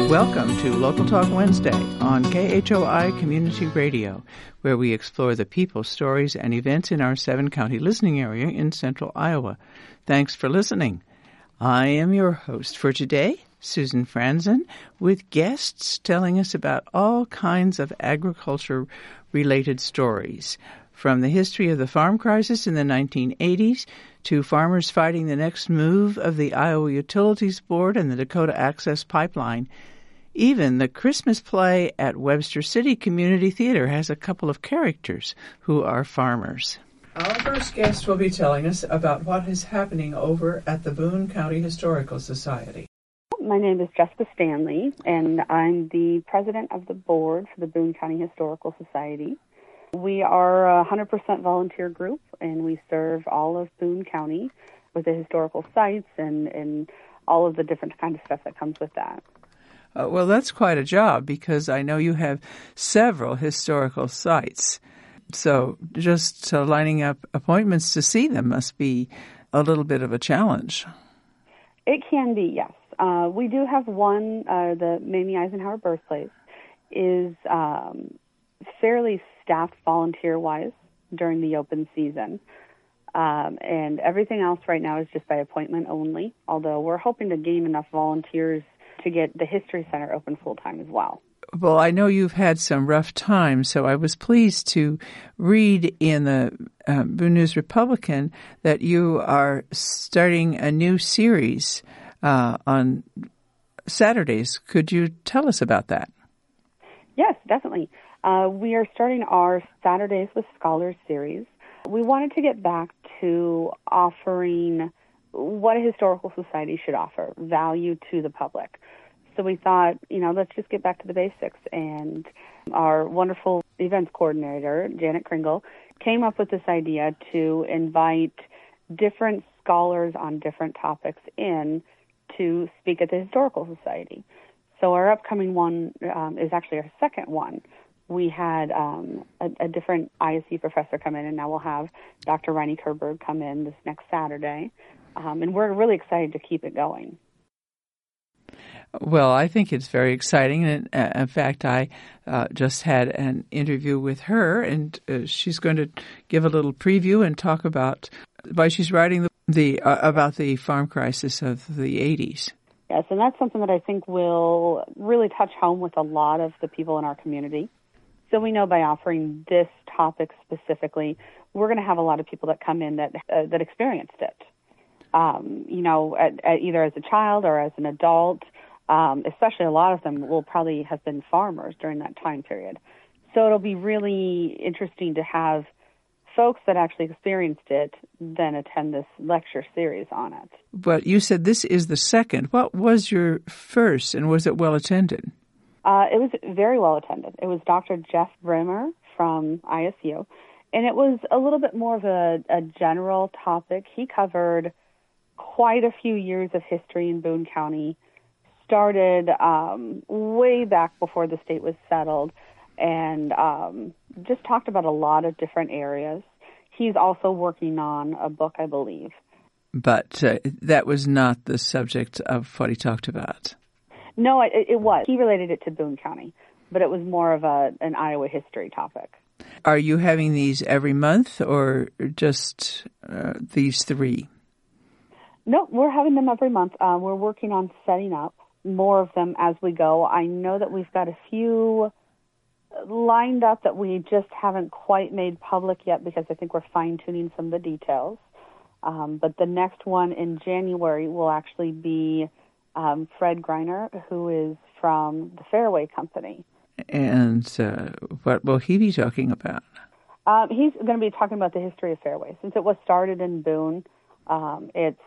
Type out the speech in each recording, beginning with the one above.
Welcome to Local Talk Wednesday on KHOI Community Radio, where we explore the people, stories, and events in our 7-county listening area in central Iowa. Thanks for listening. I am your host for today, Susan Franzen, with guests telling us about all kinds of agriculture-related stories, from the history of the farm crisis in the 1980s to farmers fighting the next move of the Iowa Utilities Board and the Dakota Access Pipeline. Even the Christmas play at Webster City Community Theater has a couple of characters who are farmers. Our first guest will be telling us about what is happening over at the Boone County Historical Society. My name is Jessica Stanley, and I'm the president of the board for the Boone County Historical Society. We are a 100% volunteer group, and we serve all of Boone County with the historical sites and all of the different kind of stuff that comes with that. Well, that's quite a job, because I know you have several historical sites. So just lining up appointments to see them must be a little bit of a challenge. It can be, yes. We do have one, the Mamie Eisenhower birthplace, is fairly staffed volunteer-wise during the open season. And everything else right now is just by appointment only, although we're hoping to gain enough volunteers to get the History Center open full-time as well. Well, I know you've had some rough times, so I was pleased to read in the Boone News Republican that you are starting a new series on Saturdays. Could you tell us about that? Yes, definitely. We are starting our Saturdays with Scholars series. We wanted to get back to offering what a historical society should offer, value to the public. So we thought, let's just get back to the basics. And our wonderful events coordinator, Janet Kringle, came up with this idea to invite different scholars on different topics in to speak at the Historical Society. So our upcoming one is actually our second one. We had a different ISE professor come in, and now we'll have Dr. Riney Kerberg come in this next Saturday. And we're really excited to keep it going. Well, I think it's very exciting. And in fact, I just had an interview with her, and she's going to give a little preview and talk about why she's writing about the farm crisis of the 80s. Yes, and that's something that I think will really touch home with a lot of the people in our community. So we know by offering this topic specifically, we're going to have a lot of people that come in that experienced it. Either as a child or as an adult, especially a lot of them will probably have been farmers during that time period. So it'll be really interesting to have folks that actually experienced it then attend this lecture series on it. But you said this is the second. What was your first, and was it well attended? It was very well attended. It was Dr. Jeff Brimmer from ISU, and it was a little bit more of a general topic. He covered quite a few years of history in Boone County, started way back before the state was settled, and just talked about a lot of different areas. He's also working on a book, I believe. But that was not the subject of what he talked about. No, it was. He related it to Boone County, but it was more of an Iowa history topic. Are you having these every month or just these three? No, we're having them every month. We're working on setting up more of them as we go. I know that we've got a few lined up that we just haven't quite made public yet because I think we're fine-tuning some of the details. But the next one in January will actually be Fred Greiner, who is from the Fairway Company. And what will he be talking about? He's going to be talking about the history of Fairway. Since it was started in Boone, it's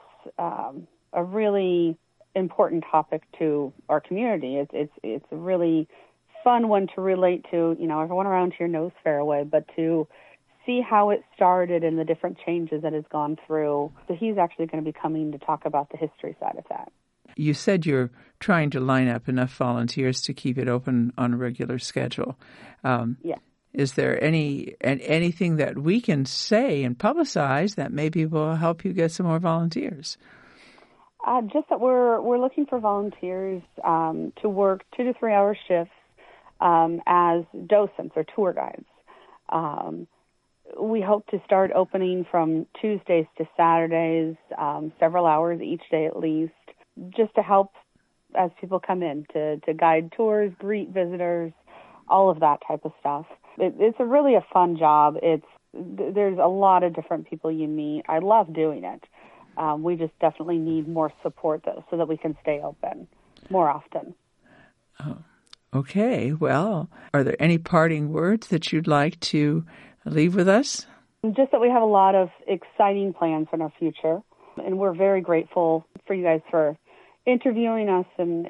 a really important topic to our community. It's a really fun one to relate to. Everyone around here knows Fairway, but to see how it started and the different changes that it's gone through. So he's actually going to be coming to talk about the history side of that. You said you're trying to line up enough volunteers to keep it open on a regular schedule. Yeah. Is there anything that we can say and publicize that maybe will help you get some more volunteers? Just that we're looking for volunteers to work 2 to 3 hour shifts as docents or tour guides. We hope to start opening from Tuesdays to Saturdays, several hours each day at least, just to help as people come in to guide tours, greet visitors, all of that type of stuff. It's really a fun job. There's a lot of different people you meet. I love doing it. We just definitely need more support, though, so that we can stay open more often. Oh, okay. Well, are there any parting words that you'd like to leave with us? Just that we have a lot of exciting plans in our future, and we're very grateful for you guys for interviewing us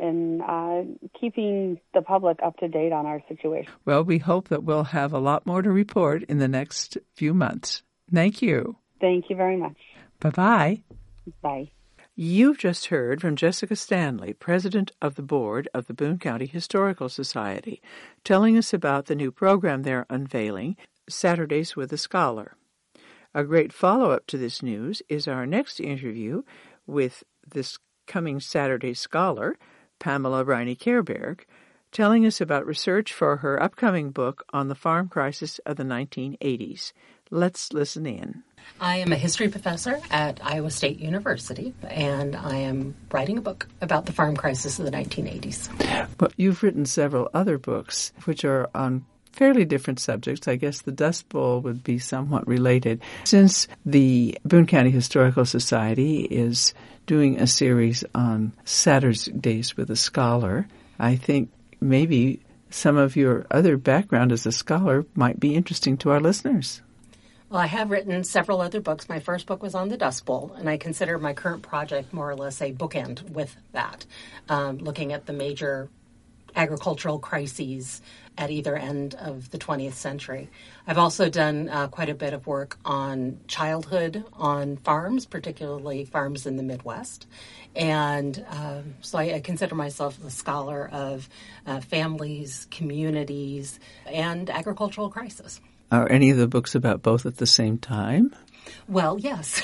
and keeping the public up to date on our situation. Well, we hope that we'll have a lot more to report in the next few months. Thank you. Thank you very much. Bye-bye. Bye. You've just heard from Jessica Stanley, President of the Board of the Boone County Historical Society, telling us about the new program they're unveiling, Saturdays with a Scholar. A great follow-up to this news is our next interview with this coming Saturday scholar, Pamela Riney-Kerberg, telling us about research for her upcoming book on the farm crisis of the 1980s. Let's listen in. I am a history professor at Iowa State University, and I am writing a book about the farm crisis of the 1980s. Well, you've written several other books, which are on fairly different subjects. I guess the Dust Bowl would be somewhat related. Since the Boone County Historical Society is doing a series on Saturdays with a Scholar, I think maybe some of your other background as a scholar might be interesting to our listeners. Well, I have written several other books. My first book was on the Dust Bowl, and I consider my current project more or less a bookend with that, looking at the major agricultural crises at either end of the 20th century. I've also done quite a bit of work on childhood on farms, particularly farms in the Midwest. And so I consider myself a scholar of families, communities, and agricultural crisis. Are any of the books about both at the same time? Well, yes.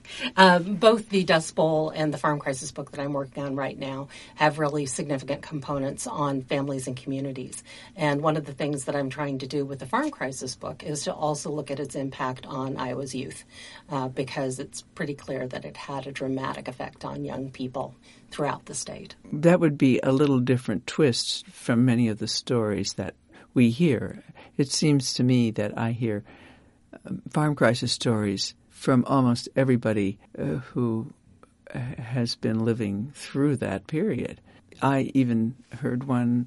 Both the Dust Bowl and the Farm Crisis book that I'm working on right now have really significant components on families and communities. And one of the things that I'm trying to do with the Farm Crisis book is to also look at its impact on Iowa's youth, because it's pretty clear that it had a dramatic effect on young people throughout the state. That would be a little different twist from many of the stories that we hear. It seems to me that I hear farm crisis stories from almost everybody who has been living through that period. I even heard one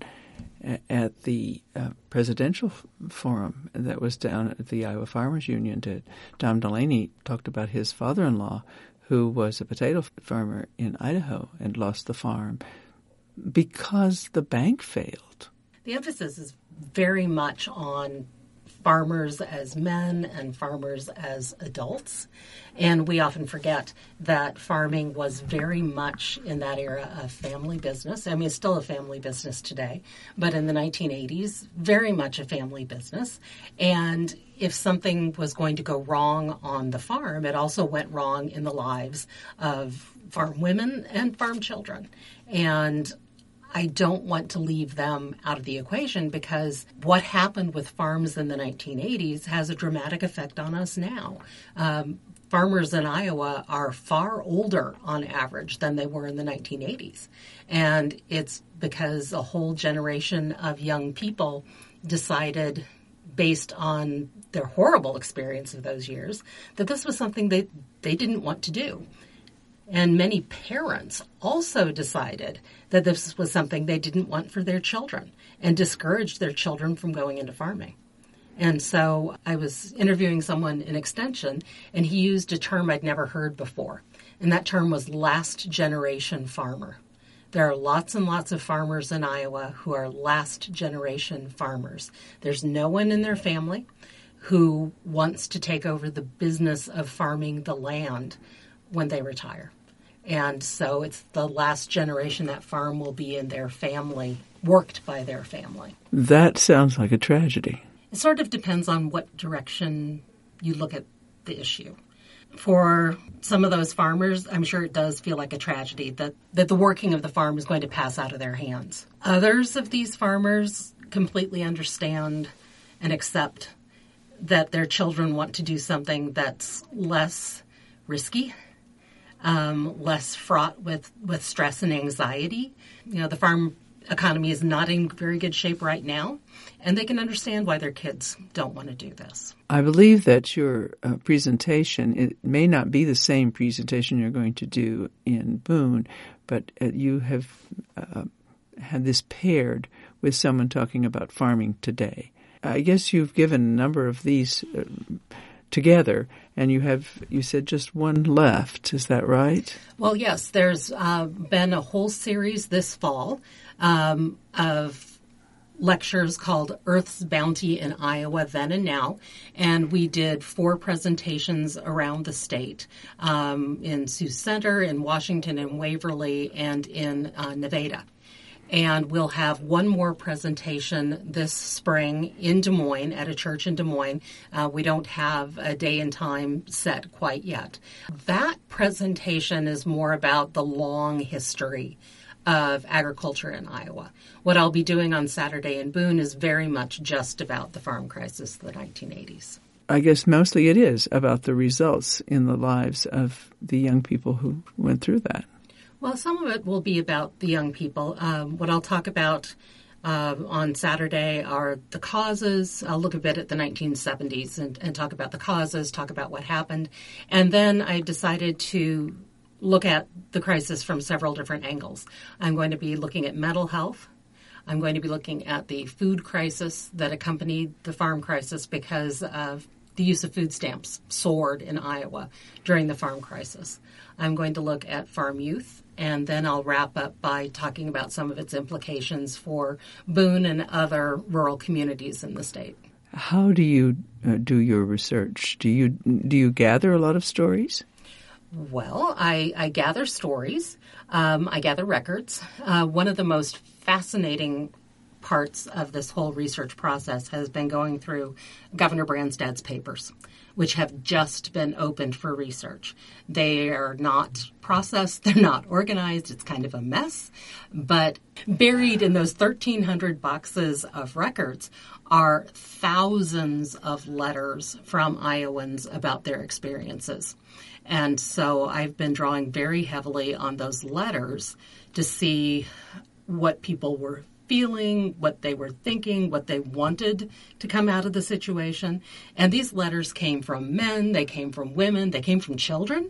at the presidential forum that was down at the Iowa Farmers Union. Tom Delaney talked about his father-in-law, who was a potato farmer in Idaho and lost the farm because the bank failed. The emphasis is very much on farmers as men and farmers as adults. And we often forget that farming was very much in that era a family business. I mean, it's still a family business today, but in the 1980s, very much a family business. And if something was going to go wrong on the farm, it also went wrong in the lives of farm women and farm children. And I don't want to leave them out of the equation, because what happened with farms in the 1980s has a dramatic effect on us now. Farmers in Iowa are far older on average than they were in the 1980s. And it's because a whole generation of young people decided, based on their horrible experience of those years, that this was something they didn't want to do. And many parents also decided that this was something they didn't want for their children and discouraged their children from going into farming. And so I was interviewing someone in Extension, and he used a term I'd never heard before. And that term was last generation farmer. There are lots and lots of farmers in Iowa who are last generation farmers. There's no one in their family who wants to take over the business of farming the land when they retire. And so it's the last generation that farm will be in their family, worked by their family. That sounds like a tragedy. It sort of depends on what direction you look at the issue. For some of those farmers, I'm sure it does feel like a tragedy that the working of the farm is going to pass out of their hands. Others of these farmers completely understand and accept that their children want to do something that's less risky, less fraught with stress and anxiety. The farm economy is not in very good shape right now, and they can understand why their kids don't want to do this. I believe that your presentation, it may not be the same presentation you're going to do in Boone, but you have had this paired with someone talking about farming today. I guess you've given a number of these together, and you said just one left. Is that right? Well, yes. There's been a whole series this fall of lectures called Earth's Bounty in Iowa Then and Now, and we did 4 presentations around the state in Sioux Center, in Washington, in Waverly, and in Nevada. And we'll have one more presentation this spring in Des Moines, at a church in Des Moines. We don't have a day and time set quite yet. That presentation is more about the long history of agriculture in Iowa. What I'll be doing on Saturday in Boone is very much just about the farm crisis of the 1980s. I guess mostly it is about the results in the lives of the young people who went through that. Well, some of it will be about the young people. What I'll talk about on Saturday are the causes. I'll look a bit at the 1970s and talk about the causes, talk about what happened. And then I decided to look at the crisis from several different angles. I'm going to be looking at mental health. I'm going to be looking at the food crisis that accompanied the farm crisis because of the use of food stamps soared in Iowa during the farm crisis. I'm going to look at farm youth, and then I'll wrap up by talking about some of its implications for Boone and other rural communities in the state. How do you do your research? Do you gather a lot of stories? Well, I gather stories. I gather records. One of the most fascinating parts of this whole research process has been going through Governor Branstad's papers, which have just been opened for research. They are not processed. They're not organized. It's kind of a mess. But buried in those 1,300 boxes of records are thousands of letters from Iowans about their experiences. And so I've been drawing very heavily on those letters to see what people were feeling, what they were thinking, what they wanted to come out of the situation. And these letters came from men, they came from women, they came from children.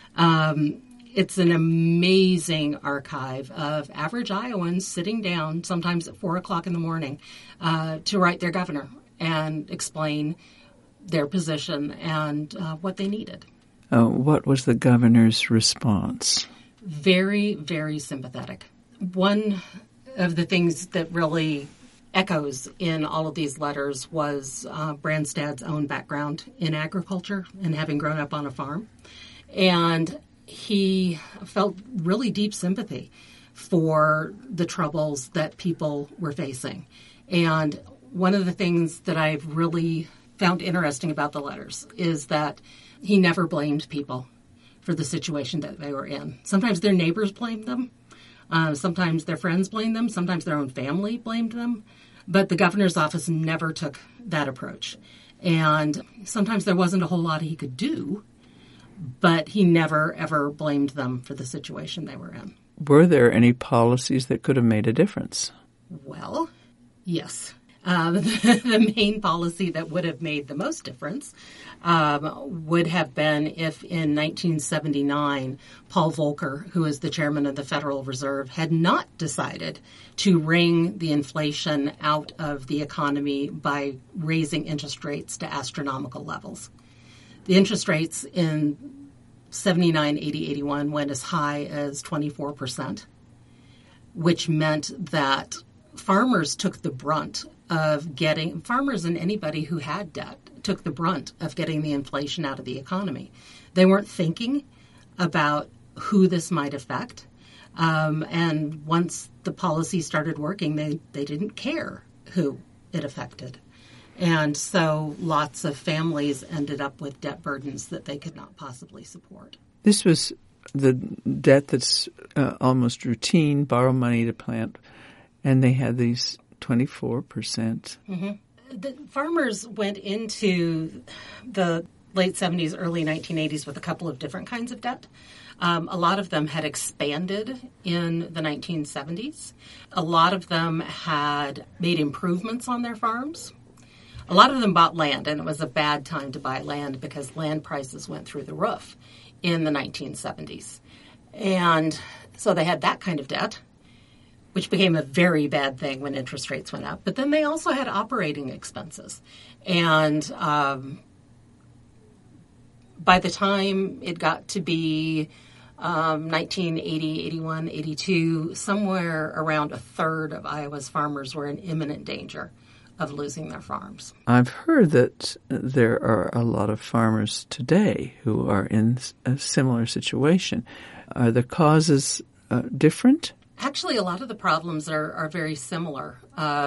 It's an amazing archive of average Iowans sitting down, sometimes at 4 o'clock in the morning, to write their governor and explain their position and what they needed. What was the governor's response? Very, very sympathetic. One of the things that really echoes in all of these letters was Branstad's own background in agriculture and having grown up on a farm. And he felt really deep sympathy for the troubles that people were facing. And one of the things that I've really found interesting about the letters is that he never blamed people for the situation that they were in. Sometimes their neighbors blamed them. Sometimes their friends blamed them. Sometimes their own family blamed them. But the governor's office never took that approach. And sometimes there wasn't a whole lot he could do, but he never, ever blamed them for the situation they were in. Were there any policies that could have made a difference? Well, yes. The main policy that would have made the most difference would have been if in 1979, Paul Volcker, who is the chairman of the Federal Reserve, had not decided to wring the inflation out of the economy by raising interest rates to astronomical levels. The interest rates in 79, 80, 81 went as high as 24%, which meant that farmers took the brunt of getting, farmers and anybody who had debt took the brunt of getting the inflation out of the economy. They weren't thinking about who this might affect. And once the policy started working, they didn't care who it affected. And so lots of families ended up with debt burdens that they could not possibly support. This was the debt that's almost routine, borrow money to plant, and they had these 24%. Mm-hmm. The farmers went into the late 70s, early 1980s with a couple of different kinds of debt. A lot of them had expanded in the 1970s. A lot of them had made improvements on their farms. A lot of them bought land, and it was a bad time to buy land because land prices went through the roof in the 1970s. And so they had that kind of debt, which became a very bad thing when interest rates went up. But then they also had operating expenses. And by the time it got to be 1980, 81, 82, somewhere around a third of Iowa's farmers were in imminent danger of losing their farms. I've heard that there are a lot of farmers today who are in a similar situation. Are the causes different? Actually, a lot of the problems are very similar.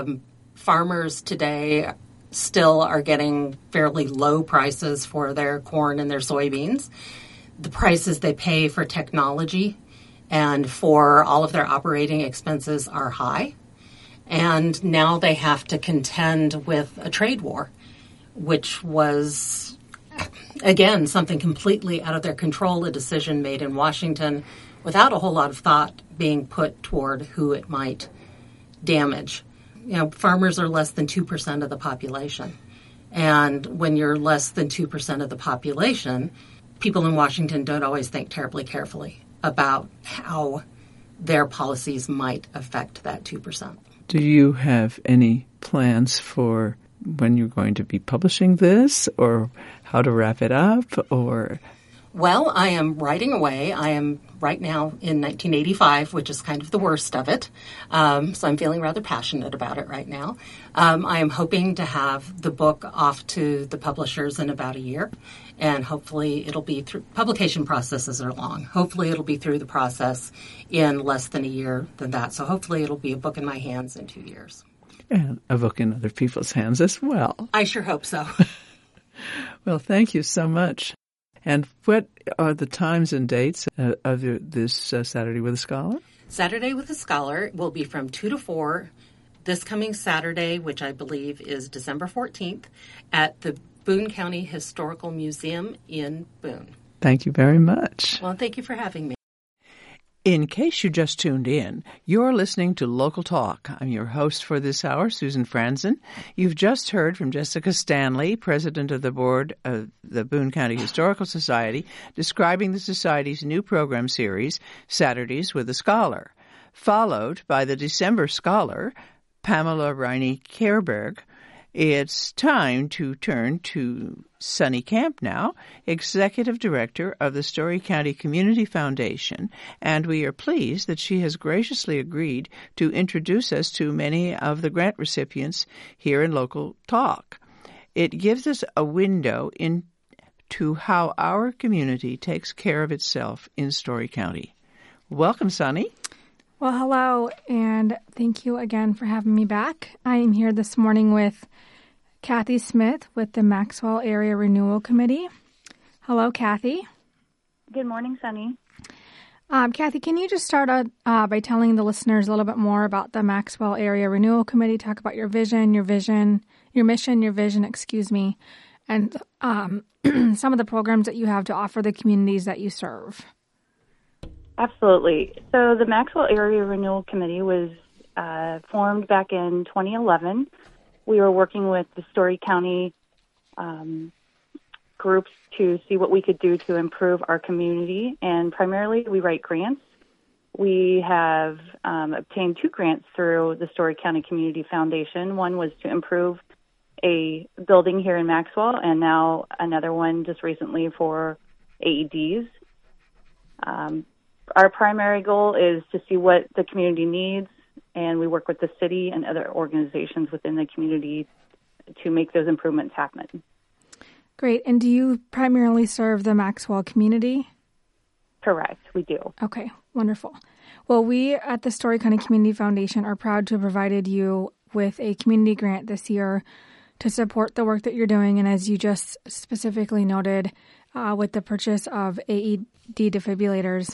Farmers today still are getting fairly low prices for their corn and their soybeans. The prices they pay for technology and for all of their operating expenses are high. And now they have to contend with a trade war, which was, again, something completely out of their control, a decision made in Washington without a whole lot of thought being put toward who it might damage. You know, farmers are less than 2% of the population. And when you're less than 2% of the population, people in Washington don't always think terribly carefully about how their policies might affect that 2%. Do you have any plans for when you're going to be publishing this, or how to wrap it up, or? Well, I am writing away. I am right now in 1985, which is kind of the worst of it. So I'm feeling rather passionate about it right now. I am hoping to have the book off to the publishers in about a year. And hopefully it'll be through, publication processes are long. Hopefully it'll be through the process in less than a year than that. So hopefully it'll be a book in my hands in 2 years. And a book in other people's hands as well. I sure hope so. Well, thank you so much. And what are the times and dates of this Saturday with a Scholar? Saturday with a Scholar will be from 2 to 4 this coming Saturday, which I believe is December 14th, at the Boone County Historical Museum in Boone. Thank you very much. Well, thank you for having me. In case you just tuned in, you're listening to Local Talk. I'm your host for this hour, Susan Franzen. You've just heard from Jessica Stanley, president of the board of the Boone County Historical Society, describing the Society's new program series, Saturdays with a Scholar, followed by the December Scholar, Pamela Riney-Kerberg. It's time to turn to Sunny Camp now, Executive Director of the Story County Community Foundation, and we are pleased that she has graciously agreed to introduce us to many of the grant recipients here in Local Talk. It gives us a window into how our community takes care of itself in Story County. Welcome, Sunny. Well, hello, and thank you again for having me back. I am here this morning with Kathy Smith with the Maxwell Area Renewal Committee. Hello, Kathy. Good morning, Sunny. Kathy, can you just start out by telling the listeners a little bit more about the Maxwell Area Renewal Committee? Talk about your mission, your vision, and some of the programs that you have to offer the communities that you serve. Absolutely. So the Maxwell Area Renewal Committee was formed back in 2011. We were working with the Story County groups to see what we could do to improve our community, and primarily we write grants. We have obtained 2 grants through the Story County Community Foundation. One was to improve a building here in Maxwell, and now another one just recently for AEDs. Our primary goal is to see what the community needs, and we work with the city and other organizations within the community to make those improvements happen. Great. And do you primarily serve the Maxwell community? Correct, we do. Okay, wonderful. Well, we at the Story County Community Foundation are proud to have provided you with a community grant this year to support the work that you're doing. And as you just specifically noted, with the purchase of AED defibrillators,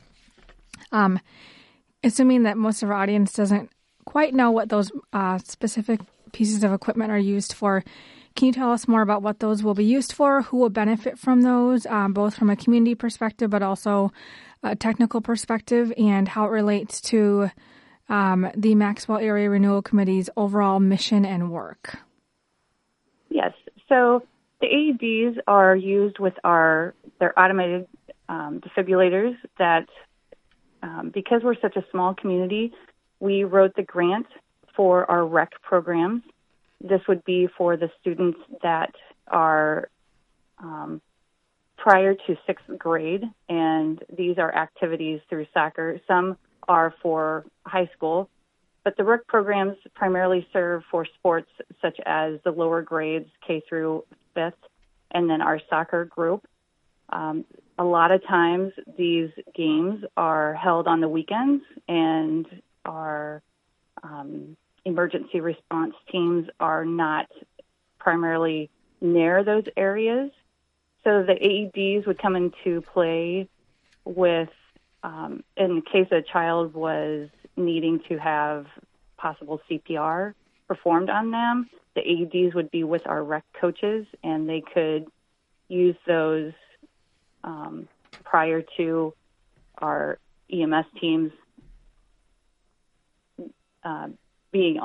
assuming that most of our audience doesn't quite know what those specific pieces of equipment are used for, can you tell us more about what those will be used for, who will benefit from those, both from a community perspective but also a technical perspective, and how it relates to the Maxwell Area Renewal Committee's overall mission and work? Yes. So the AEDs are used with their automated defibrillators that, because we're such a small community, we wrote the grant for our rec programs. This would be for the students that are prior to 6th grade, and these are activities through soccer. Some are for high school, but the rec programs primarily serve for sports such as the lower grades, K through 5th, and then our soccer group. A lot of times these games are held on the weekends, and our emergency response teams are not primarily near those areas. So the AEDs would come into play with, in case a child was needing to have possible CPR performed on them, the AEDs would be with our rec coaches, and they could use those prior to our EMS teams being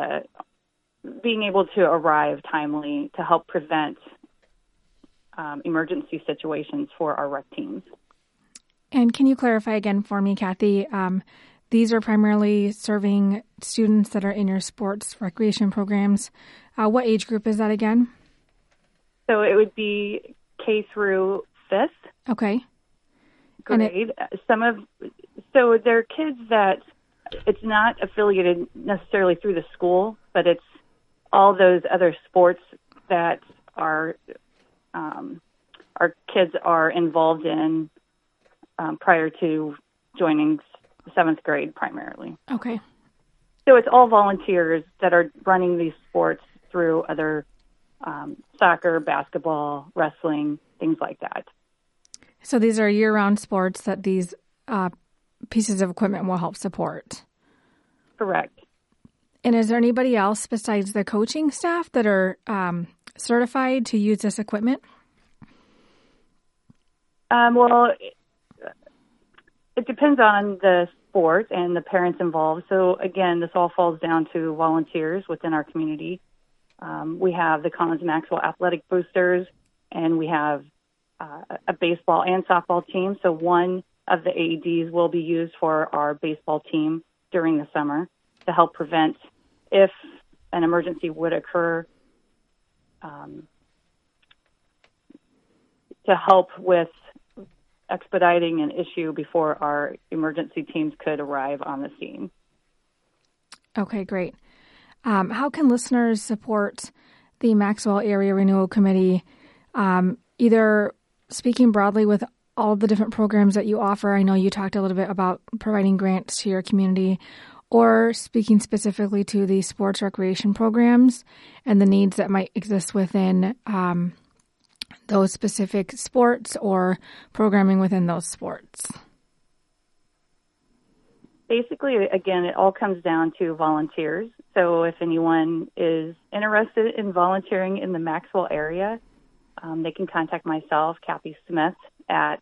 able to arrive timely to help prevent emergency situations for our rec teams. And can you clarify again for me, Kathy? These are primarily serving students that are in your sports recreation programs. What age group is that again? So it would be K through 5th. Okay. Grade. So they're kids that it's not affiliated necessarily through the school, but it's all those other sports that our kids are involved in prior to joining 7th grade primarily. Okay. So it's all volunteers that are running these sports through other soccer, basketball, wrestling, things like that. So these are year-round sports that these pieces of equipment will help support. Correct. And is there anybody else besides the coaching staff that are certified to use this equipment? Well, it depends on the sport and the parents involved. So again, this all falls down to volunteers within our community. We have the Collins Maxwell Athletic Boosters, and we have a baseball and softball team. So one of the AEDs will be used for our baseball team during the summer to help prevent, if an emergency would occur, to help with expediting an issue before our emergency teams could arrive on the scene. Okay, great. How can listeners support the Maxwell Area Renewal Committee, either speaking broadly with all the different programs that you offer? I know you talked a little bit about providing grants to your community, or speaking specifically to the sports recreation programs and the needs that might exist within those specific sports or programming within those sports? Basically, again, it all comes down to volunteers. So if anyone is interested in volunteering in the Maxwell area, they can contact myself, Kathy Smith, at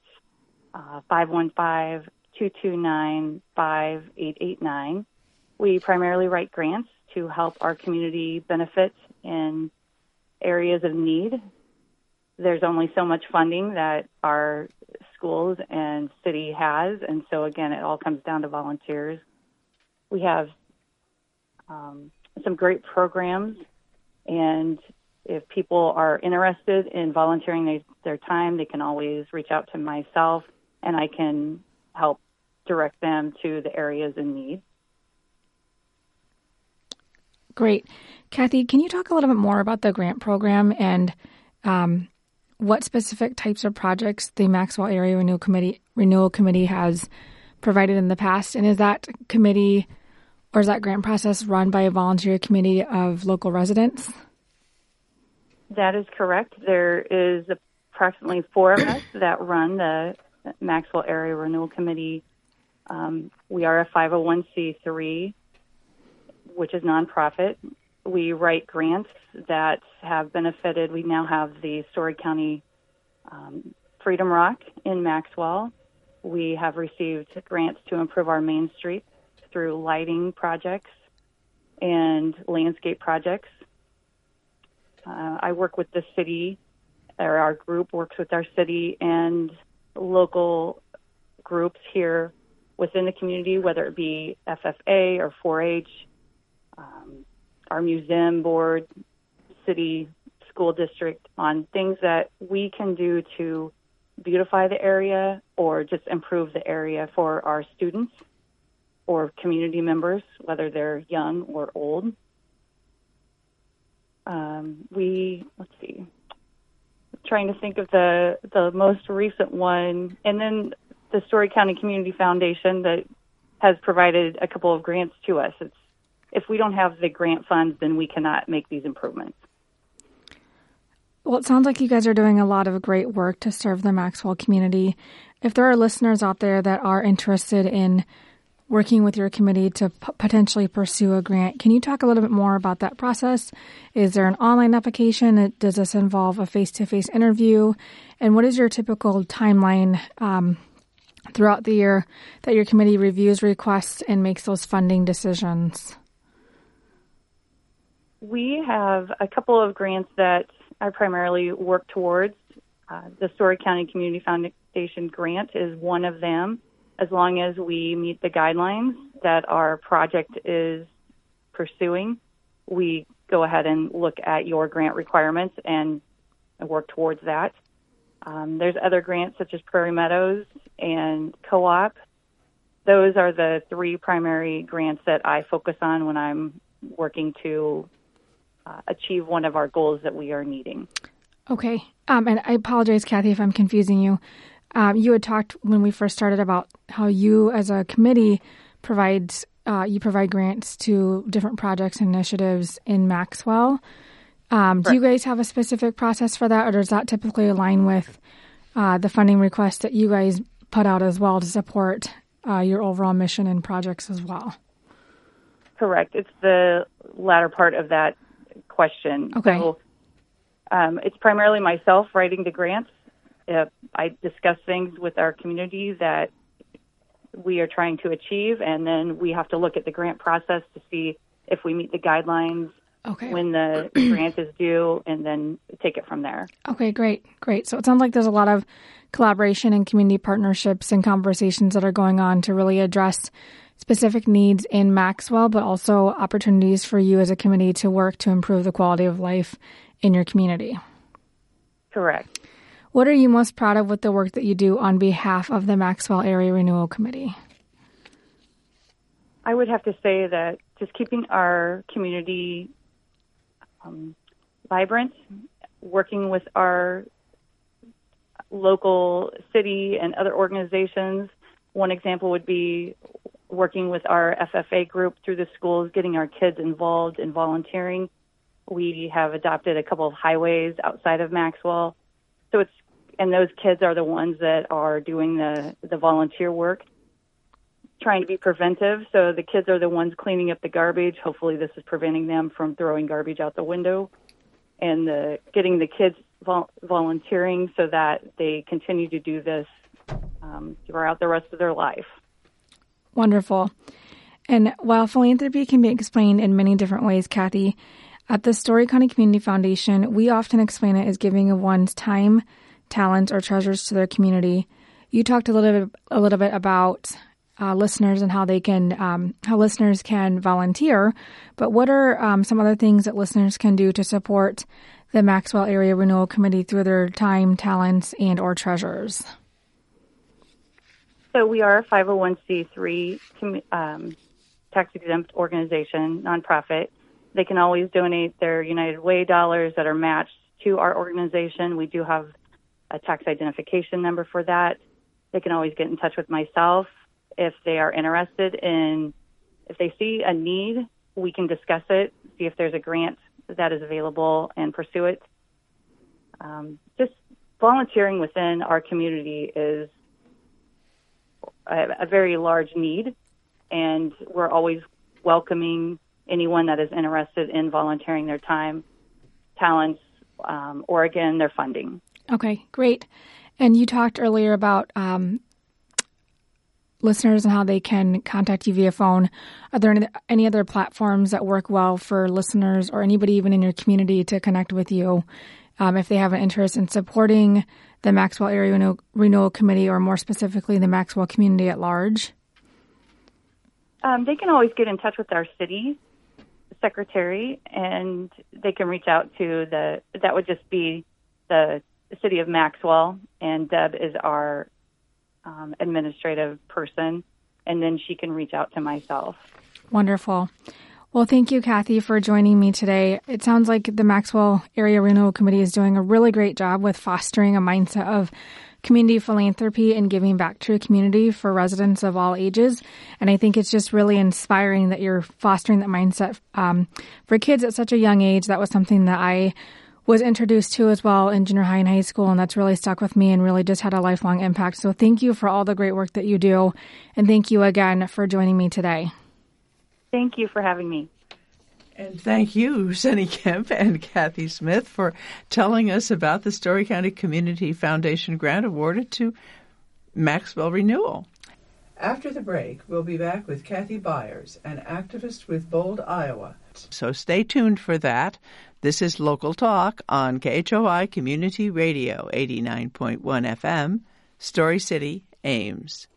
515-229-5889. We primarily write grants to help our community benefit in areas of need. There's only so much funding that our schools and city has, and so again, it all comes down to volunteers. We have some great programs, and if people are interested in volunteering their time, they can always reach out to myself, and I can help direct them to the areas in need. Great. Kathy, can you talk a little bit more about the grant program and what specific types of projects the Maxwell Area Renewal Committee has provided in the past? And is that committee or is that grant process run by a volunteer committee of local residents? That is correct. There is approximately 4 of us that run the Maxwell Area Renewal Committee. We are a 501c3, which is nonprofit. We write grants that have benefited. We now have the Story County Freedom Rock in Maxwell. We have received grants to improve our main street through lighting projects and landscape projects. I work with the city, or our group works with our city and local groups here within the community, whether it be FFA or 4-H, our museum board, city, school district, on things that we can do to beautify the area or just improve the area for our students or community members, whether they're young or old. Let's see, trying to think of the most recent one, and then the Story County Community Foundation that has provided a couple of grants to us. If we don't have the grant funds, then we cannot make these improvements. Well, it sounds like you guys are doing a lot of great work to serve the Maxwell community. If there are listeners out there that are interested in working with your committee to potentially pursue a grant, can you talk a little bit more about that process? Is there an online application? Does this involve a face-to-face interview? And what is your typical timeline throughout the year that your committee reviews requests and makes those funding decisions? We have a couple of grants that I primarily work towards. The Story County Community Foundation grant is one of them. As long as we meet the guidelines that our project is pursuing, we go ahead and look at your grant requirements and work towards that. There's other grants such as Prairie Meadows and Co-op. Those are the 3 primary grants that I focus on when I'm working to achieve one of our goals that we are needing. Okay. And I apologize, Kathy, if I'm confusing you. You had talked when we first started about how you as a committee provide grants to different projects and initiatives in Maxwell. Do you guys have a specific process for that, or does that typically align with the funding request that you guys put out as well to support your overall mission and projects as well? Correct. It's the latter part of that question. Okay. So it's primarily myself writing the grants. I discuss things with our community that we are trying to achieve, and then we have to look at the grant process to see if we meet the guidelines, when the grant is due, and then take it from there. Okay, great. So it sounds like there's a lot of collaboration and community partnerships and conversations that are going on to really address specific needs in Maxwell, but also opportunities for you as a committee to work to improve the quality of life in your community. Correct. What are you most proud of with the work that you do on behalf of the Maxwell Area Renewal Committee? I would have to say that just keeping our community vibrant, working with our local city and other organizations. One example would be working with our FFA group through the schools, getting our kids involved in volunteering. We have adopted a couple of highways outside of Maxwell. And those kids are the ones that are doing the volunteer work, trying to be preventive. So the kids are the ones cleaning up the garbage. Hopefully this is preventing them from throwing garbage out the window, and getting the kids volunteering so that they continue to do this throughout the rest of their life. Wonderful. And while philanthropy can be explained in many different ways, Kathy, at the Story County Community Foundation, we often explain it as giving of one's time, talents, or treasures to their community. You talked a little bit about listeners and how listeners can volunteer, but what are some other things that listeners can do to support the Maxwell Area Renewal Committee through their time, talents, and or treasures? So we are a 501c3 tax-exempt organization, nonprofit. They can always donate their United Way dollars that are matched to our organization. We do have a tax identification number for that. They can always get in touch with myself if they are interested in, if they see a need, we can discuss it, see if there's a grant that is available and pursue it. just volunteering within our community is a very large need, and we're always welcoming anyone that is interested in volunteering their time, talents, or again, their funding. Okay, great. And you talked earlier about listeners and how they can contact you via phone. Are there any other platforms that work well for listeners or anybody even in your community to connect with you if they have an interest in supporting the Maxwell Area Renewal Committee, or more specifically, the Maxwell community at large? They can always get in touch with our city secretary, and they can reach out to that would just be the city of Maxwell, and Deb is our administrative person, and then she can reach out to myself. Wonderful. Well, thank you, Kathy, for joining me today. It sounds like the Maxwell Area Renewal Committee is doing a really great job with fostering a mindset of community philanthropy and giving back to a community for residents of all ages. And I think it's just really inspiring that you're fostering that mindset for kids at such a young age. That was something that I was introduced to as well in junior high and high school, and that's really stuck with me and really just had a lifelong impact. So thank you for all the great work that you do, and thank you again for joining me today. Thank you for having me. And thank you, Sunny Kemp and Kathy Smith, for telling us about the Story County Community Foundation grant awarded to Maxwell Renewal. After the break, we'll be back with Kathy Byers, an activist with Bold, Iowa. So stay tuned for that. This is Local Talk on KHOI Community Radio, 89.1 FM, Story City, Ames.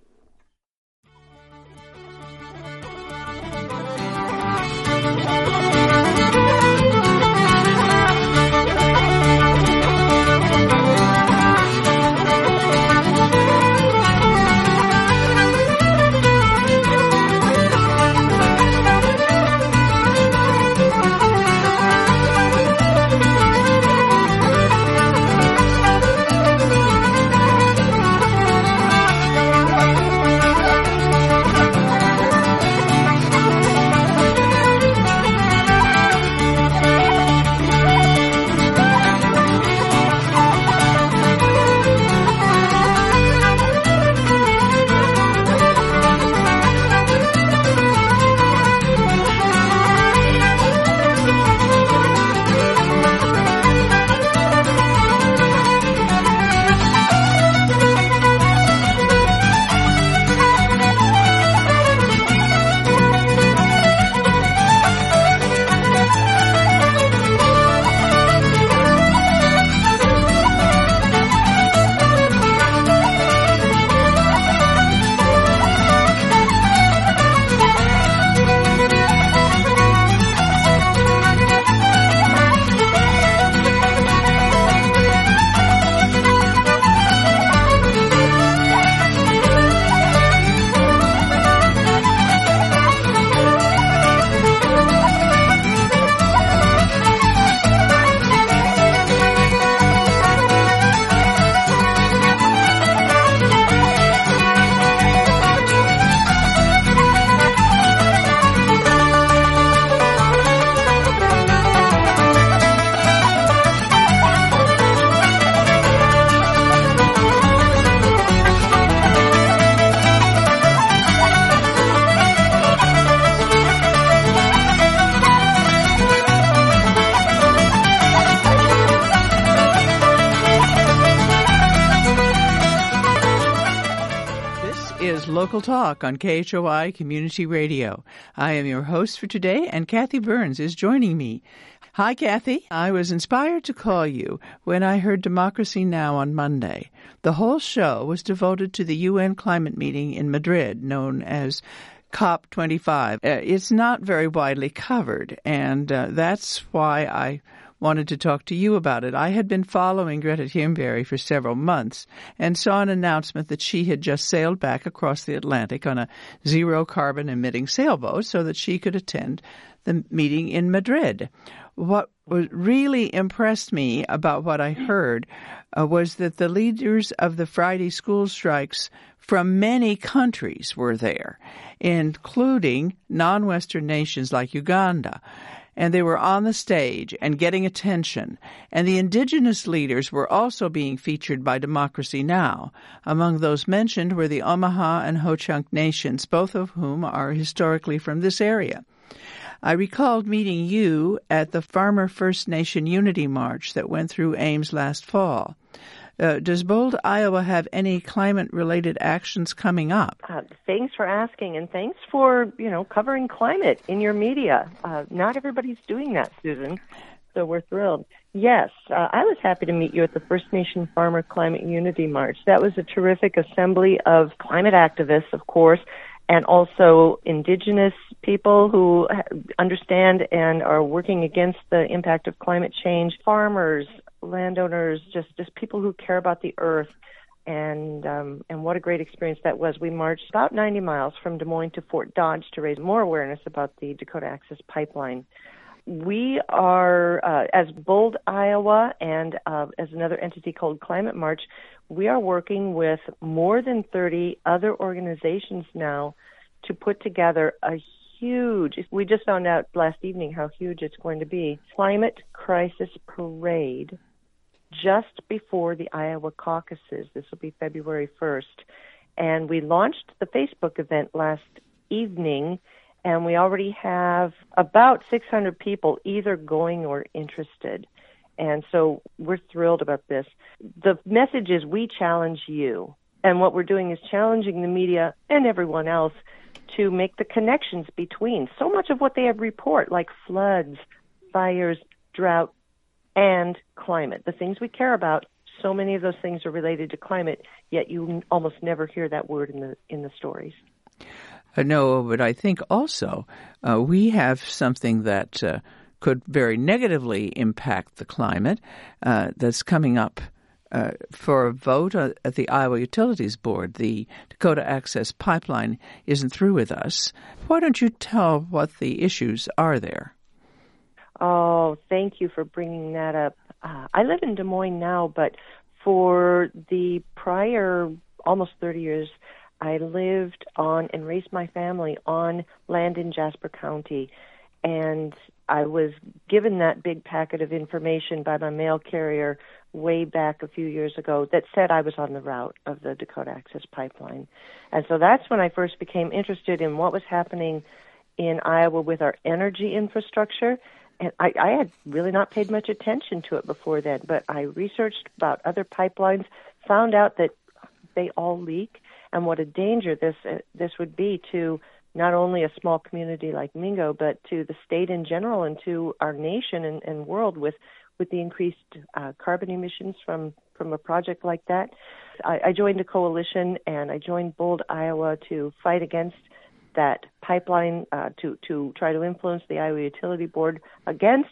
Local Talk on KHOI Community Radio. I am your host for today, and Kathy Burns is joining me. Hi, Kathy. I was inspired to call you when I heard Democracy Now! On Monday. The whole show was devoted to the UN climate meeting in Madrid, known as COP25. It's not very widely covered, and that's why I wanted to talk to you about it. I had been following Greta Thunberg for several months and saw an announcement that she had just sailed back across the Atlantic on a zero-carbon emitting sailboat so that she could attend the meeting in Madrid. What really impressed me about what I heard was that the leaders of the Friday school strikes from many countries were there, including non-Western nations like Uganda. and they were on the stage and getting attention. And the indigenous leaders were also being featured by Democracy Now! Among those mentioned were the Omaha and Ho-Chunk nations, both of whom are historically from this area. I recalled meeting you at the Farmer First Nation Unity March that went through Ames last fall. Does Bold, Iowa have any climate-related actions coming up? Thanks for asking, and thanks for, covering climate in your media. Not everybody's doing that, Susan, so we're thrilled. Yes, I was happy to meet you at the First Nation Farmer Climate Unity March. That was a terrific assembly of climate activists, of course, and also indigenous people who understand and are working against the impact of climate change, farmers, landowners, just people who care about the earth, and what a great experience that was. We marched about 90 miles from Des Moines to Fort Dodge to raise more awareness about the Dakota Access Pipeline. We are, as Bold, Iowa, and as another entity called Climate March, we are working with more than 30 other organizations now to put together a huge, we just found out last evening how huge it's going to be, climate crisis parade just before the Iowa caucuses. This will be February 1st. And we launched the Facebook event last evening, and we already have about 600 people either going or interested. And so we're thrilled about this. The message is we challenge you. And what we're doing is challenging the media and everyone else to make the connections between so much of what they have report, like floods, fires, drought, and climate. The things we care about, so many of those things are related to climate, yet you almost never hear that word in the stories. No, but I think also we have something that could very negatively impact the climate that's coming up for a vote at the Iowa Utilities Board. The Dakota Access Pipeline isn't through with us. Why don't you tell what the issues are there? Oh, thank you for bringing that up. I live in Des Moines now, but for the prior almost 30 years, I lived on and raised my family on land in Jasper County. And I was given that big packet of information by my mail carrier way back a few years ago that said I was on the route of the Dakota Access Pipeline. And so that's when I first became interested in what was happening in Iowa with our energy infrastructure. And I had really not paid much attention to it before then, but I researched about other pipelines, found out that they all leak, and what a danger this would be to not only a small community like Mingo, but to the state in general and to our nation and world with the increased carbon emissions from a project like that. I joined a coalition, and I joined Bold, Iowa to fight against that pipeline, to try to influence the Iowa Utility Board against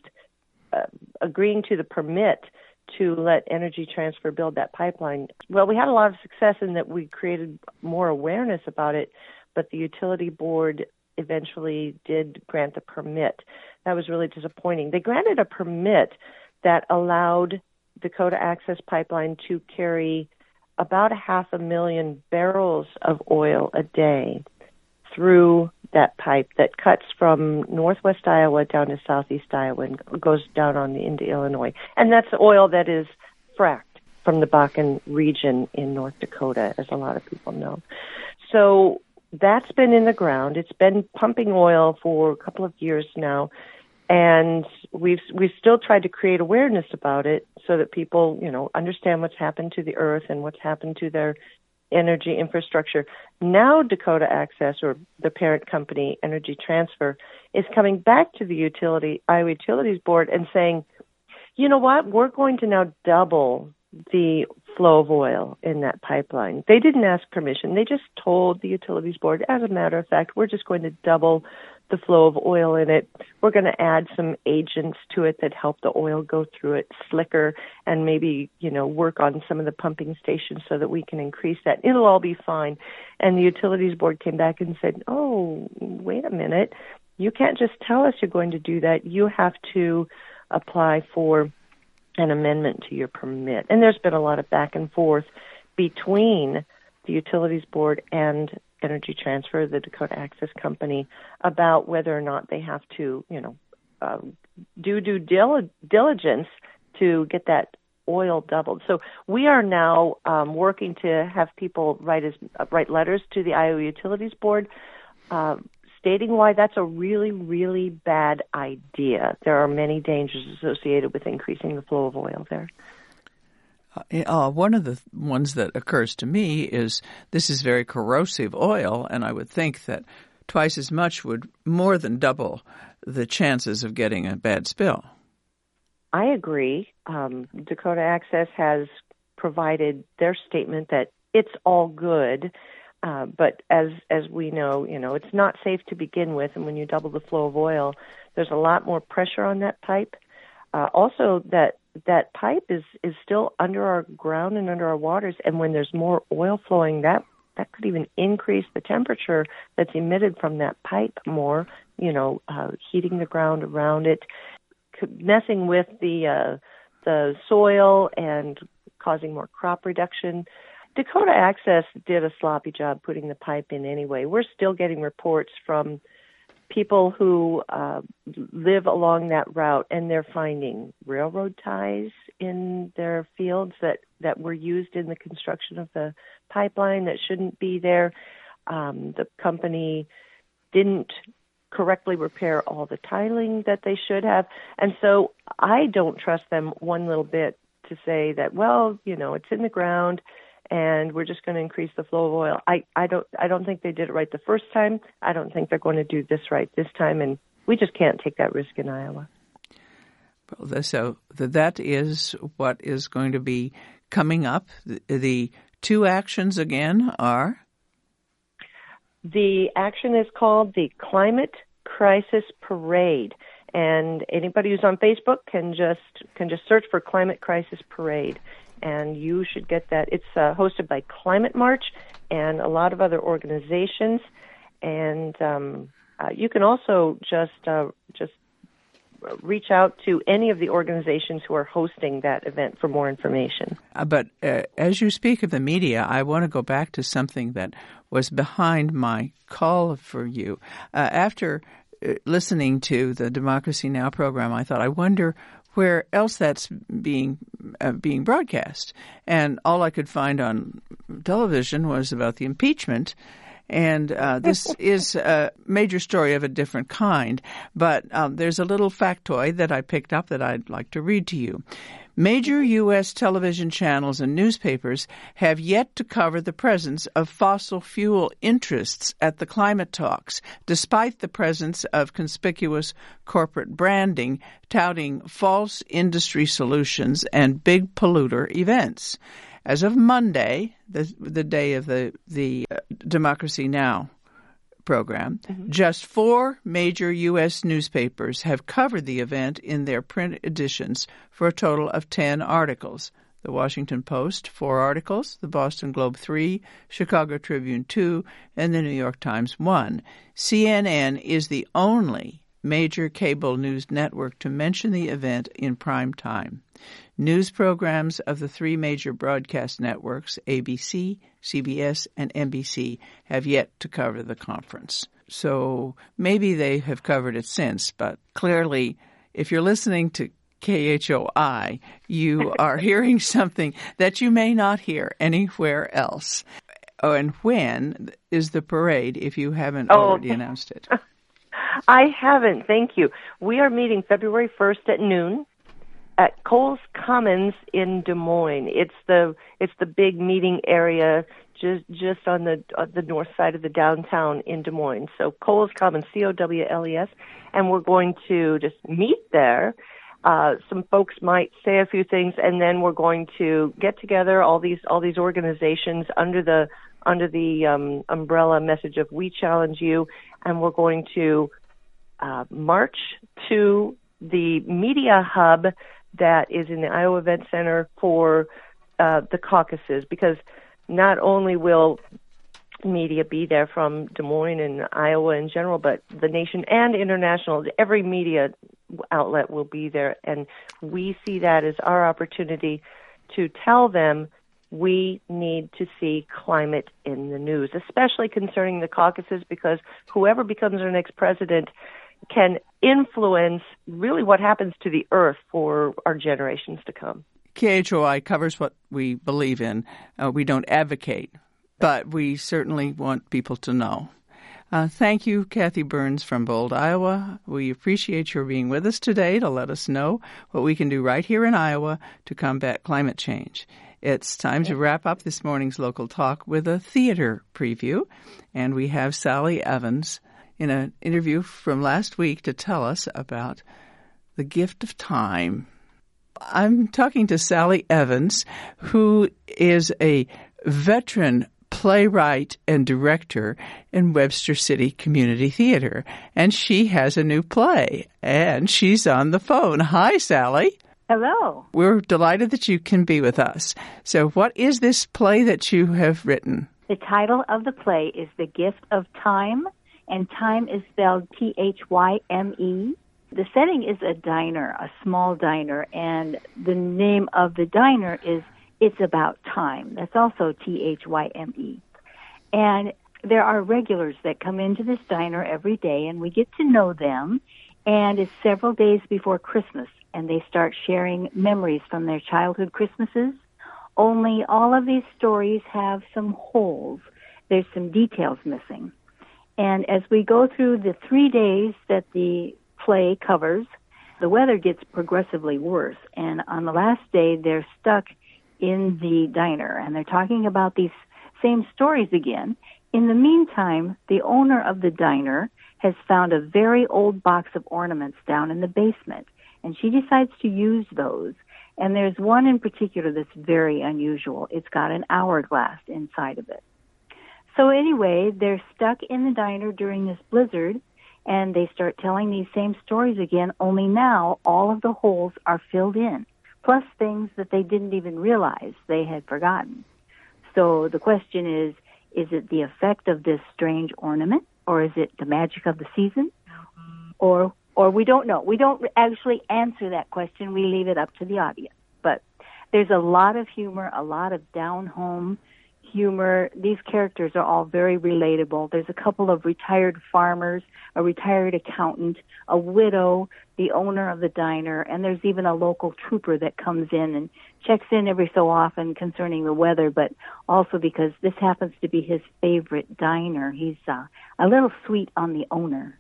agreeing to the permit to let Energy Transfer build that pipeline. Well, we had a lot of success in that we created more awareness about it, but the Utility Board eventually did grant the permit. That was really disappointing. They granted a permit that allowed Dakota Access Pipeline to carry about 500,000 barrels of oil a day through that pipe that cuts from northwest Iowa down to southeast Iowa and goes down on into Illinois. And that's oil that is fracked from the Bakken region in North Dakota, as a lot of people know. So that's been in the ground. It's been pumping oil for a couple of years now, and we've still tried to create awareness about it so that people, understand what's happened to the earth and what's happened to their energy infrastructure. Now Dakota Access, or the parent company, Energy Transfer, is coming back to the Iowa Utilities Board and saying, you know what, we're going to now double the flow of oil in that pipeline. They didn't ask permission. They just told the Utilities Board, as a matter of fact, we're just going to double the flow of oil in it. We're going to add some agents to it that help the oil go through it slicker, and maybe, work on some of the pumping stations so that we can increase that. It'll all be fine. And the Utilities Board came back and said, oh, wait a minute. You can't just tell us you're going to do that. You have to apply for an amendment to your permit. And there's been a lot of back and forth between the Utilities Board and Energy Transfer, the Dakota Access Company, about whether or not they have to, do due diligence to get that oil doubled. So we are now working to have people write letters to the Iowa Utilities Board stating why that's a really, really bad idea. There are many dangers associated with increasing the flow of oil there. One of the ones that occurs to me is this is very corrosive oil, and I would think that twice as much would more than double the chances of getting a bad spill. I agree. Dakota Access has provided their statement that it's all good, but as we know, it's not safe to begin with, and when you double the flow of oil, there's a lot more pressure on that pipe. Also, that pipe is still under our ground and under our waters, and when there's more oil flowing, that could even increase the temperature that's emitted from that pipe more, heating the ground around it, messing with the soil and causing more crop reduction. Dakota Access did a sloppy job putting the pipe in anyway. We're still getting reports from people who live along that route, and they're finding railroad ties in their fields that were used in the construction of the pipeline that shouldn't be there. The company didn't correctly repair all the tiling that they should have. And so I don't trust them one little bit to say that, it's in the ground and we're just going to increase the flow of oil. I don't think they did it right the first time. I don't think they're going to do this right this time, and we just can't take that risk in Iowa. Well, so that is what is going to be coming up. The two actions again are? The action is called the Climate Crisis Parade, and anybody who's on Facebook can just search for Climate Crisis Parade, and you should get that. It's hosted by Climate March and a lot of other organizations, and you can also just reach out to any of the organizations who are hosting that event for more information. But as you speak of the media, I want to go back to something that was behind my call for you. After listening to the Democracy Now! Program, I thought, I wonder where else that's being broadcast. And all I could find on television was about the impeachment. And this is a major story of a different kind. But there's a little factoid that I picked up that I'd like to read to you. Major U.S. television channels and newspapers have yet to cover the presence of fossil fuel interests at the climate talks, despite the presence of conspicuous corporate branding touting false industry solutions and big polluter events. As of Monday, the day of the Democracy Now! Program, just 4 major U.S. newspapers have covered the event in their print editions for a total of 10 articles. The Washington Post, 4 articles, the Boston Globe 3, Chicago Tribune 2, and the New York Times 1. CNN is the only major cable news network to mention the event in prime time. News programs of the 3 major broadcast networks, ABC, CBS, and NBC, have yet to cover the conference. So maybe they have covered it since, but clearly, if you're listening to KHOI, you are hearing something that you may not hear anywhere else. Oh, and when is the parade, if you haven't already announced it? I haven't, thank you. We are meeting February 1st at noon at Coles Commons in Des Moines. It's the big meeting area just on the north side of the downtown in Des Moines. So Coles Commons, COWLES, and we're going to just meet there. Some folks might say a few things, and then we're going to get together all these organizations under the umbrella message of We Challenge You, and we're going to march to the media hub that is in the Iowa Event Center for the caucuses, because not only will media be there from Des Moines and Iowa in general, but the nation and international, every media outlet will be there, and we see that as our opportunity to tell them we need to see climate in the news, especially concerning the caucuses, because whoever becomes our next president can influence really what happens to the earth for our generations to come. KHOI covers what we believe in. We don't advocate, but we certainly want people to know. Thank you, Kathy Burns from Bold, Iowa. We appreciate your being with us today to let us know what we can do right here in Iowa to combat climate change. It's time to wrap up this morning's local talk with a theater preview, and we have Sally Evans in an interview from last week to tell us about The Gift of Time. I'm talking to Sally Evans, who is a veteran playwright and director in Webster City Community Theater, and she has a new play, and she's on the phone. Hi, Sally. Hello. We're delighted that you can be with us. So what is this play that you have written? The title of the play is The Gift of Time, and time is spelled T-H-Y-M-E. The setting is a diner, a small diner, and the name of the diner is It's About Time. That's also T-H-Y-M-E. And there are regulars that come into this diner every day, and we get to know them, and it's several days before Christmas, and they start sharing memories from their childhood Christmases. Only all of these stories have some holes. There's some details missing. And as we go through the 3 days that the play covers, the weather gets progressively worse. And on the last day, they're stuck in the diner, and they're talking about these same stories again. In the meantime, the owner of the diner has found a very old box of ornaments down in the basement, and she decides to use those. And there's one in particular that's very unusual. It's got an hourglass inside of it. So anyway, they're stuck in the diner during this blizzard, and they start telling these same stories again, only now all of the holes are filled in, plus things that they didn't even realize they had forgotten. So the question is it the effect of this strange ornament, or is it the magic of the season? Or we don't know. We don't actually answer that question. We leave it up to the audience. But there's a lot of humor, a lot of down-home humor. These characters are all very relatable. There's a couple of retired farmers, a retired accountant, a widow, the owner of the diner, and there's even a local trooper that comes in and checks in every so often concerning the weather, but also because this happens to be his favorite diner. He's a little sweet on the owner.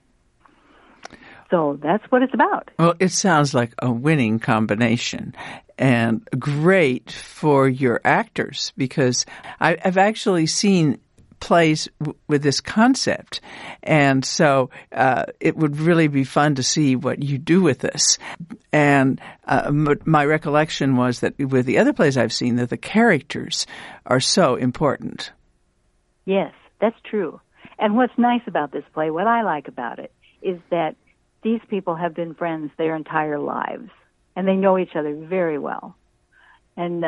So that's what it's about. Well, it sounds like a winning combination and great for your actors, because I've actually seen plays with this concept, and so it would really be fun to see what you do with this. And my recollection was that with the other plays I've seen, that the characters are so important. Yes, that's true. And what's nice about this play, what I like about it, is that these people have been friends their entire lives, and they know each other very well. And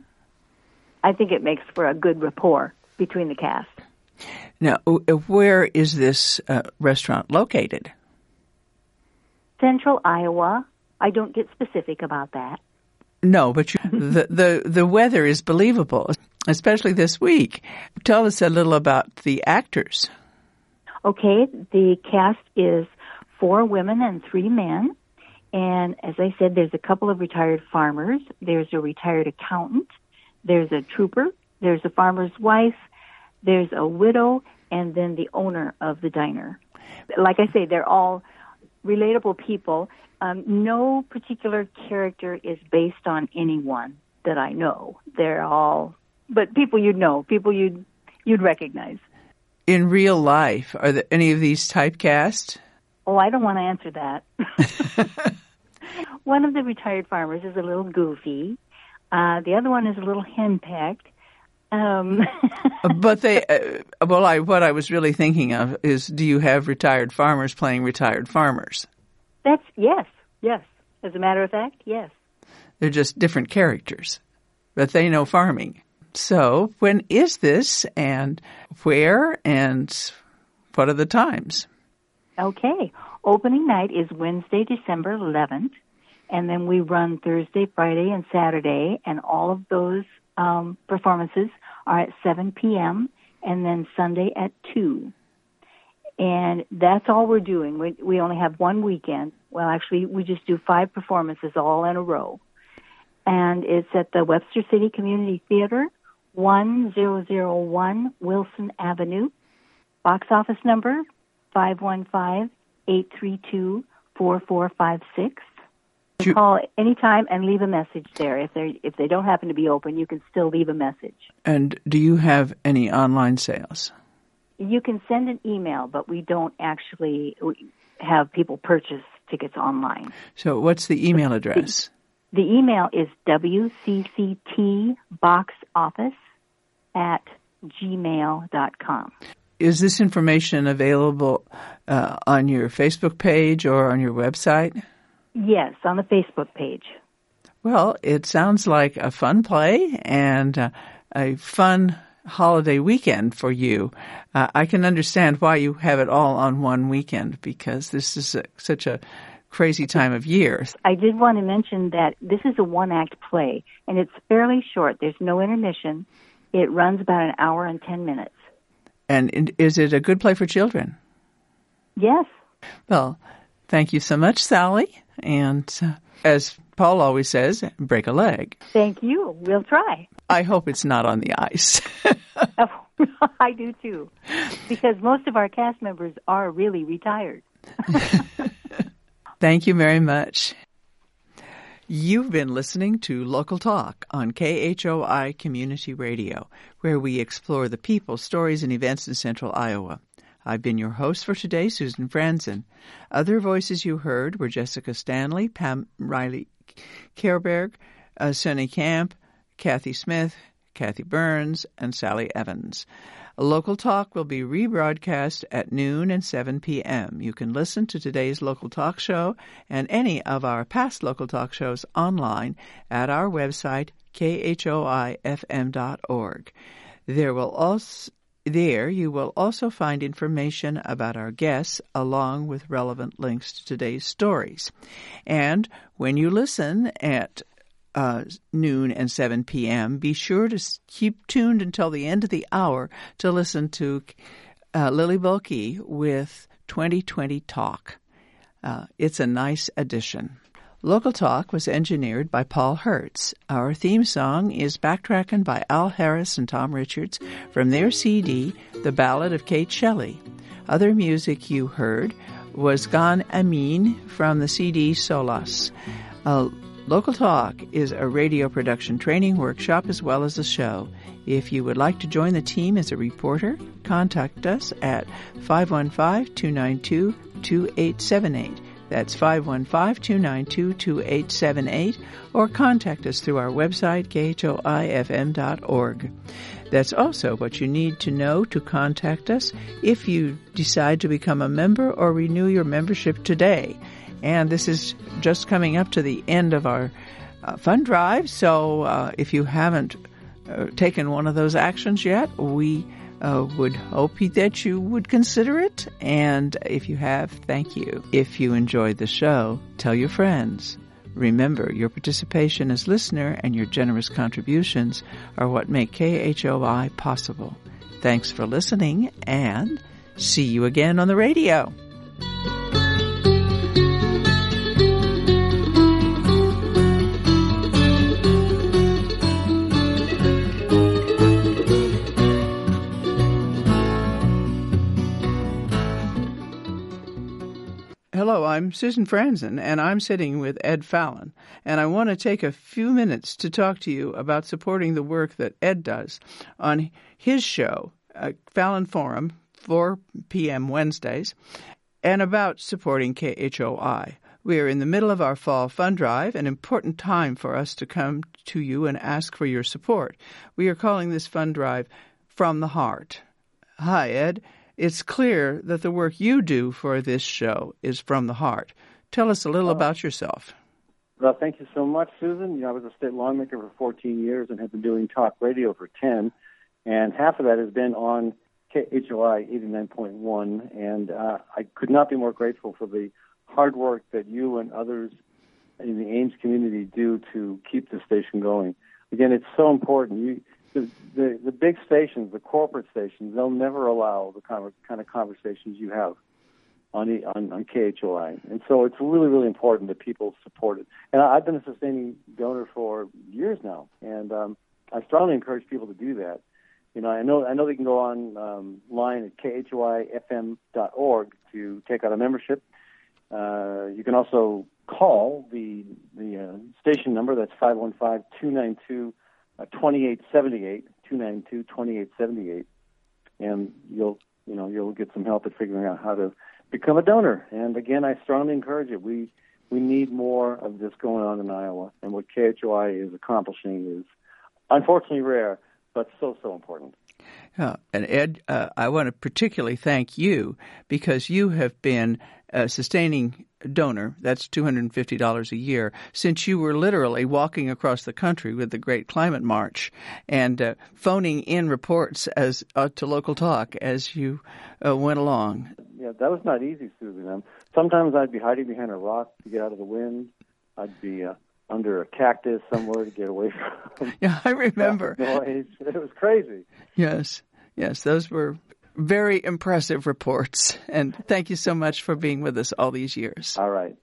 I think it makes for a good rapport between the cast. Now, where is this restaurant located? Central Iowa. I don't get specific about that. No, but the weather is believable, especially this week. Tell us a little about the actors. Okay, the cast is 4 women and 3 men. And as I said, there's a couple of retired farmers. There's a retired accountant. There's a trooper. There's a farmer's wife. There's a widow, and then the owner of the diner. Like I say, they're all relatable people. No particular character is based on anyone that I know. They're all, but people you'd know, people you'd recognize. In real life, are there any of these typecast? Oh, I don't want to answer that. One of the retired farmers is a little goofy. The other one is a little henpecked. But they, what I was really thinking of is, do you have retired farmers playing retired farmers? Yes. As a matter of fact, yes. They're just different characters, but they know farming. So when is this, and where, and what are the times? Okay. Opening night is Wednesday, December 11th, and then we run Thursday, Friday, and Saturday, and all of those performances are at 7 p.m., and then Sunday at 2. And that's all we're doing. We only have one weekend. Well, actually, we just do 5 performances all in a row. And it's at the Webster City Community Theater, 1001 Wilson Avenue. Box office number 515-832-4456. You can call anytime and leave a message there. If they don't happen to be open, you can still leave a message. And do you have any online sales? You can send an email, but we don't actually have people purchase tickets online. So what's the email address? The email is wcctboxoffice@gmail.com. Is this information available on your Facebook page or on your website? Yes, on the Facebook page. Well, it sounds like a fun play and a fun holiday weekend for you. I can understand why you have it all on one weekend, because this is such a crazy time of year. I did want to mention that this is a one-act play, and it's fairly short. There's no intermission. It runs about an hour and 10 minutes. And is it a good play for children? Yes. Well, thank you so much, Sally. And as Paul always says, break a leg. Thank you. We'll try. I hope it's not on the ice. I do too, because most of our cast members are really retired. Thank you very much. You've been listening to Local Talk on KHOI Community Radio, where we explore the people, stories, and events in Central Iowa. I've been your host for today, Susan Franzen. Other voices you heard were Jessica Stanley, Pam Riley Kerberg, Sonny Camp, Kathy Smith, Kathy Burns, and Sally Evans. Local Talk will be rebroadcast at noon and 7 p.m. You can listen to today's Local Talk show and any of our past Local Talk shows online at our website, khoifm.org. There you will also find information about our guests along with relevant links to today's stories. And when you listen at noon and 7 p.m., be sure to keep tuned until the end of the hour to listen to Lily Bulkey with 2020 Talk. It's a nice addition. Local Talk was engineered by Paul Hertz. Our theme song is Backtrackin' by Al Harris and Tom Richards from their CD, The Ballad of Kate Shelley. Other music you heard was Gan Amin from the CD Solas. Local Talk is a radio production training workshop as well as a show. If you would like to join the team as a reporter, contact us at 515-292-2878. That's 515-292-2878, or contact us through our website, khoifm.org. That's also what you need to know to contact us if you decide to become a member or renew your membership today. And this is just coming up to the end of our fund drive, so if you haven't taken one of those actions yet, we would hope that you would consider it. And if you have, thank you. If you enjoyed the show, tell your friends. Remember, your participation as listener and your generous contributions are what make KHOI possible. Thanks for listening, and see you again on the radio. Hello, I'm Susan Franzen, and I'm sitting with Ed Fallon, and I want to take a few minutes to talk to you about supporting the work that Ed does on his show, Fallon Forum, 4 p.m. Wednesdays, and about supporting KHOI. We are in the middle of our fall fund drive, an important time for us to come to you and ask for your support. We are calling this fund drive From the Heart. Hi, Ed. It's clear that the work you do for this show is from the heart. Tell us a little about yourself. Well, thank you so much, Susan. I was a state lawmaker for 14 years and have been doing talk radio for 10, and half of that has been on KHOI 89.1, and I could not be more grateful for the hard work that you and others in the Ames community do to keep the station going. Again, it's so important. the big stations, the corporate stations, they'll never allow the kind of conversations you have on KHOI. And so it's really, really important that people support it. And I've been a sustaining donor for years now, and I strongly encourage people to do that. You know, I know they can go online at khoifm.org to take out a membership. You can also call the station number. That's 515-292-2878, 292-2878, and you'll get some help at figuring out how to become a donor. And again, I strongly encourage it. We need more of this going on in Iowa, and what KHOI is accomplishing is unfortunately rare, but so important. And Ed, I want to particularly thank you because you have been a sustaining donor, that's $250 a year, since you were literally walking across the country with the Great Climate March and phoning in reports as to Local Talk as you went along. Yeah, that was not easy, Susan. Sometimes I'd be hiding behind a rock to get out of the wind. I'd be under a cactus somewhere to get away from. Yeah, I remember. Noise. It was crazy. Yes, those were very impressive reports. And thank you so much for being with us all these years. All right.